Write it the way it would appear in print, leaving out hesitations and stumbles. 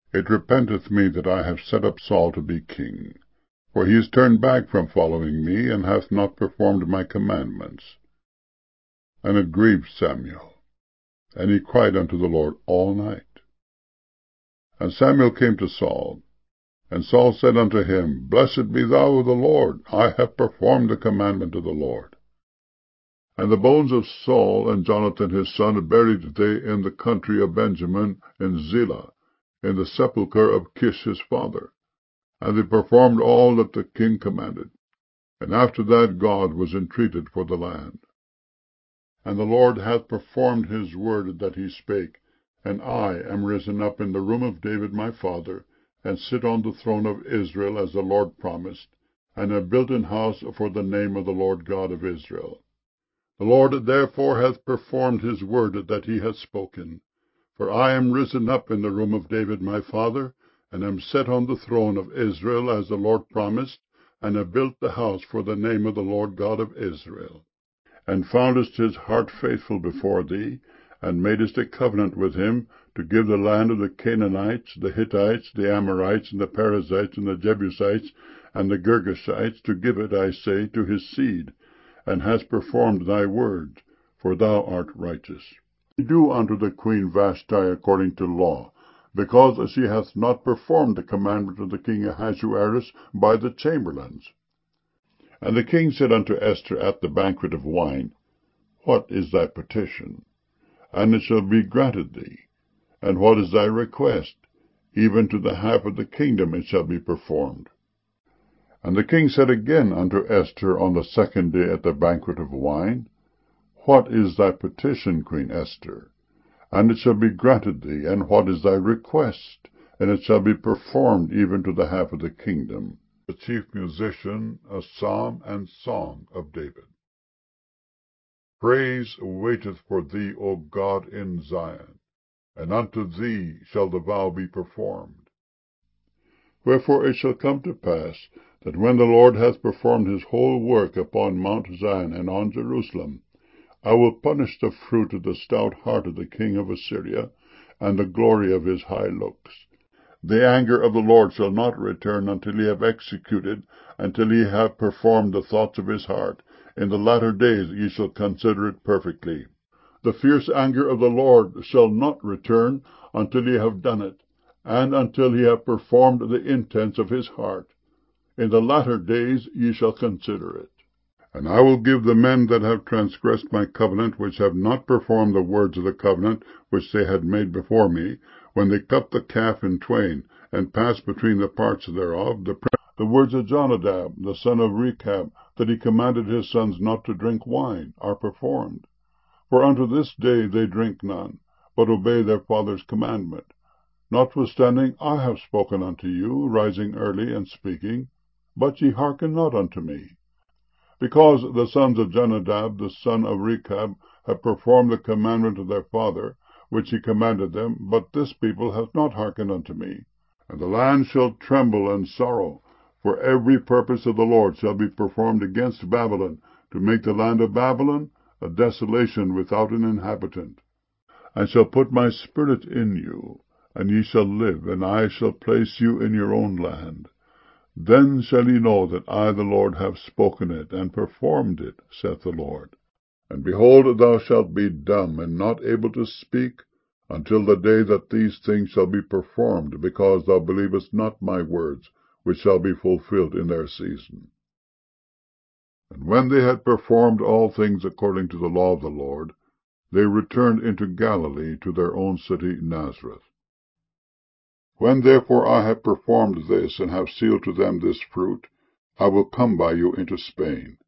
It repenteth me that I have set up Saul to be king. For he is turned back from following me, and hath not performed my commandments. And it grieved Samuel, and he cried unto the Lord all night. And Samuel came to Saul, and Saul said unto him, Blessed be thou of the Lord, I have performed the commandment of the Lord. And the bones of Saul and Jonathan his son buried they in the country of Benjamin in Zelah, in the sepulchre of Kish his father. And they performed all that the king commanded. And after that God was entreated for the land. And the Lord hath performed his word that he spake, and I am risen up in the room of David my father, and sit on the throne of Israel, as the Lord promised, and have built an house for the name of the Lord God of Israel. The Lord therefore hath performed his word that he hath spoken. For I am risen up in the room of David my father, and am set on the throne of Israel, as the Lord promised, and have built the house for the name of the Lord God of Israel. And foundest his heart faithful before thee, and madest a covenant with him, to give the land of the Canaanites, the Hittites, the Amorites, and the Perizzites, and the Jebusites, and the Girgashites, to give it, I say, to his seed, and hast performed thy word, for thou art righteous. Do unto the queen Vashti according to law, because she hath not performed the commandment of the king Ahasuerus by the chamberlains. And the king said unto Esther at the banquet of wine, What is thy petition? And it shall be granted thee. And what is thy request? Even to the half of the kingdom it shall be performed. And the king said again unto Esther on the second day at the banquet of wine, What is thy petition, Queen Esther? And it shall be granted thee. And what is thy request? And it shall be performed even to the half of the kingdom. The chief musician, a psalm and song of David. Praise waiteth for thee, O God, in Zion, and unto thee shall the vow be performed. Wherefore it shall come to pass, that when the Lord hath performed his whole work upon Mount Zion and on Jerusalem, I will punish the fruit of the stout heart of the king of Assyria, and the glory of his high looks. The anger of the Lord shall not return until he have executed, until he have performed the thoughts of his heart. In the latter days ye shall consider it perfectly. The fierce anger of the Lord shall not return until he have done it, and until he have performed the intents of his heart. In the latter days ye shall consider it. And I will give the men that have transgressed my covenant, which have not performed the words of the covenant which they had made before me, when they cut the calf in twain, and passed between the parts thereof, the words of Jonadab, the son of Rechab, that he commanded his sons not to drink wine, are performed. For unto this day they drink none, but obey their father's commandment. Notwithstanding I have spoken unto you, rising early and speaking, but ye hearken not unto me. Because the sons of Jonadab, the son of Rechab, have performed the commandment of their father, which he commanded them, but this people hath not hearkened unto me. And the land shall tremble and sorrow, for every purpose of the Lord shall be performed against Babylon, to make the land of Babylon a desolation without an inhabitant. I shall put my spirit in you, and ye shall live, and I shall place you in your own land. Then shall ye know that I the Lord have spoken it, and performed it, saith the Lord. And behold, thou shalt be dumb, and not able to speak, until the day that these things shall be performed, because thou believest not my words, which shall be fulfilled in their season. And when they had performed all things according to the law of the Lord, they returned into Galilee, to their own city Nazareth. When therefore I have performed this, and have sealed to them this fruit, I will come by you into Spain.